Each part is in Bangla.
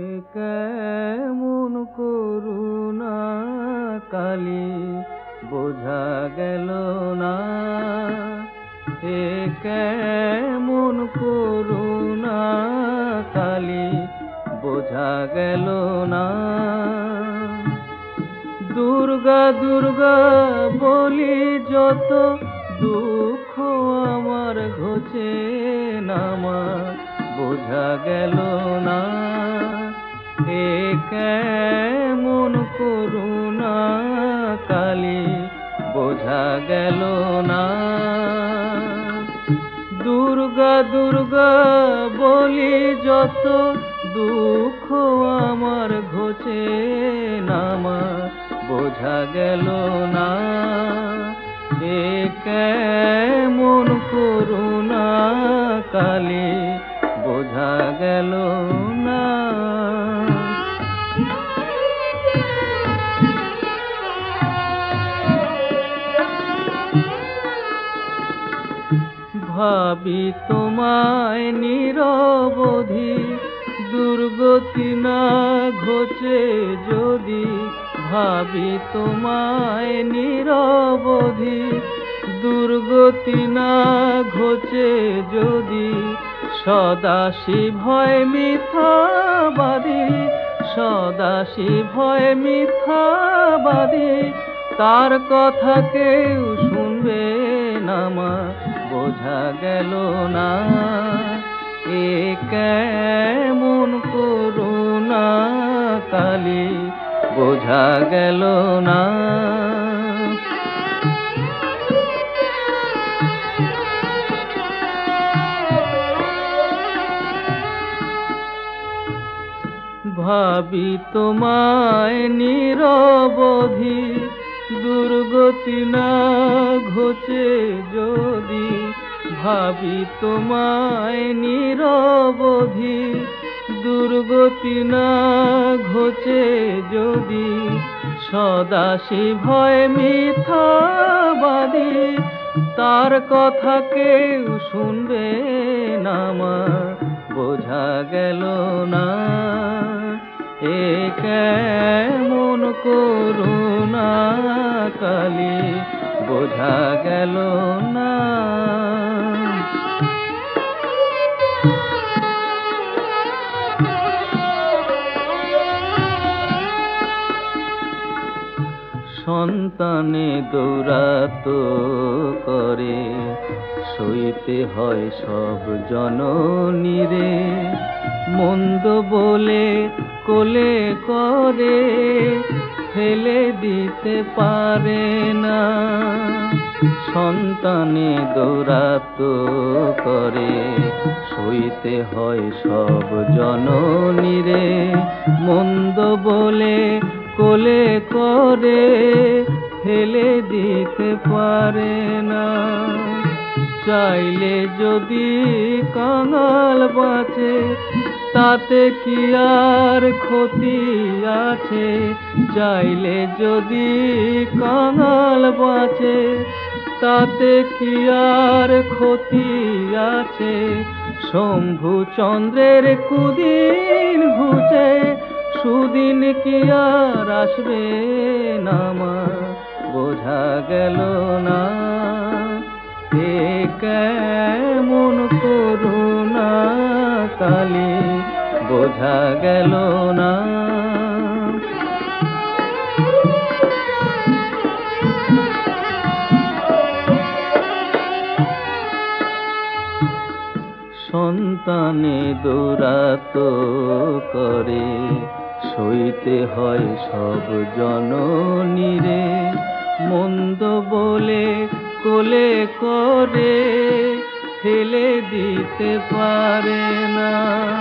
কেমন করুণা কালী বোঝা গেল না, এ কেমন করুণা কালী বোঝা গেল না। দুর্গা দুর্গা বলি যত দুঃখ আমার ঘোচে না মা, বোঝা গেল না, এ কেমন করুণা কালী বোঝা গেল না। দুর্গা দুর্গা বলি যত দুঃখ আমার ঘোচে না মা, বোঝা গেল না, এ কেমন করুণা কালী বোঝা গেল না। ভাবি তোমায় নিরবধি দুর্গতি না ঘোচে যদি, ভাবি তোমায় নিরবধি দুর্গতি না ঘোচে যদি, সদাশিব হয় মিথ্যাবাদী, সদাশিব হয় মিথ্যাবাদী, তার কথা কেউ শুনবে না মা, বোঝা গেল না, এ কেমন করুণা কালী বোঝা গেল না। ভাবি তোমায় নিরবধি দুর্গতি না ঘোচে যদি, ভাবি তোমায় নিরবধি দুর্গতি না ঘোচে যদি, সদাশিব হয় মিথ্যাবাদী, তার কথা কেউ শুনবে না মা, বোঝা গেল না, এ কেমন করুণা কালী বোঝা গেল না। সন্তানে দৌরাত্ম করে সইতে হয় সব জননীরে, মন্দ বলে কোলে করে ফেলে দিতে পারে না। সন্তানে দৌরাত্ম করে সইতে হয় সব জননীরে, মন্দ বলে কোলে করে ফেলে দিতে পারে না। চাইলে যদি কাঙাল বাঁচে তাতে কি আর ক্ষতি আছে, চাইলে যদি কাঙাল বাঁচে তাতে কি আর ক্ষতি আছে। শম্ভু চন্দ্রের কুদিন ঘুচে সুদিন কি আর আসবে না মা, বোঝা গেল না, এ কেমন করুণা কালী বোঝা গেল না। সন্তানে দৌরাত্ম করে সইতে হয় সব জননীরে, মন্দ বলে কোলে করে ফেলে দিতে পারে না।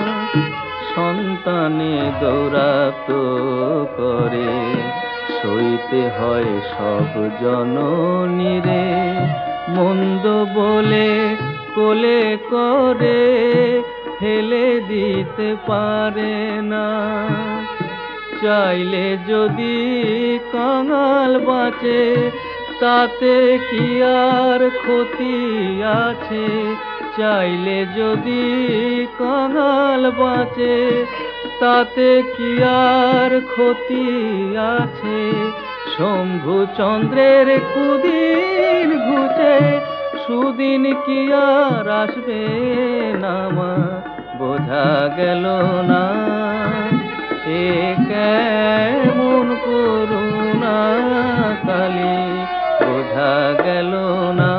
সন্তানে দৌরাত্ম করে সইতে হয় সব জননীরে, মন্দ বলে কোলে করে ফেলে দিতে পারে না। চাইলে যদি কাঙাল বাঁচে তাতে কি আর ক্ষতি আছে, চাইলে যদি কাঙাল বাঁচে তাতে কি আর ক্ষতি আছে? শম্ভু চন্দ্রের কুদিন ঘুচে সুদিন কি আর আসবে না মা? বোঝা গেল না এ কেমন করুণা কালী, বোঝা গেল না।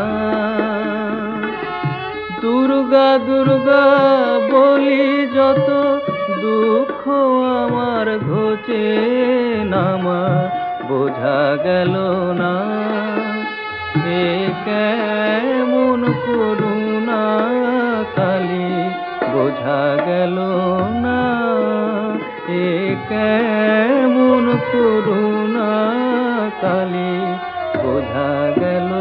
দুর্গা দুর্গা বলি যত দুঃখ আমার ঘোচে না মা, বোঝা গেল না এ কেমন করুণা কালী, বোঝা গেল না এ কেমন করুণা কালী, বোঝা গেল